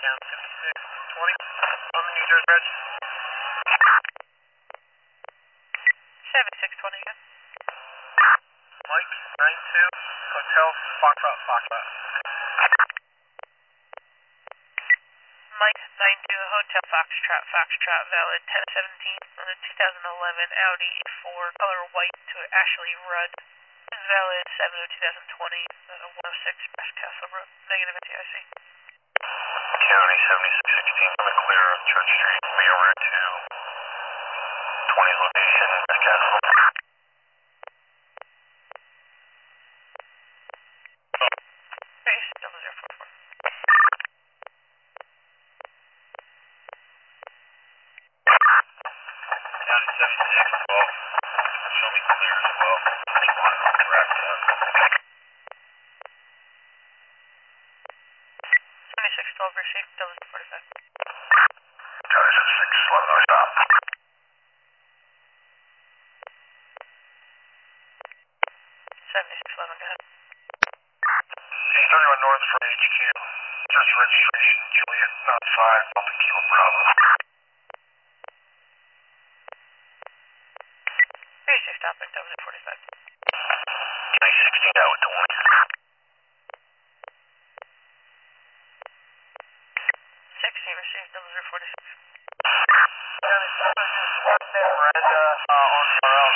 County 7620 on the New Jersey Bridge. 7620 again. Mike 92 Hotel Foxtrot Foxtrot. Mike 92 Hotel Foxtrot Foxtrot, valid 1017 on the 2011 Audi A4, color white to Ashley Rudd. Is valid 7/2020, 106 West Castle Road, negative NTIC. County 7616 on the clear on Church Street, main route to 20 location, West Castle. Base 0044. County 7612, show me clear as well. I think one on track to us. 7612 received, 0045. County 7611, I stop. 7611, go ahead. 31 North from HQ, just registration, Juliet, not 5, Alpha Kilo Bravo. 36 topic, 0045. County 16 out with 20. 60 received, 0046. County 7 Miranda on RL.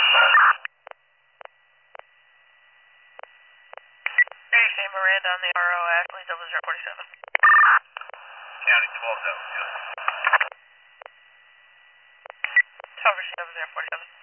30 Miranda on the RO, Ashley, 0047. County 12 out, yeah. 12 received, 0047.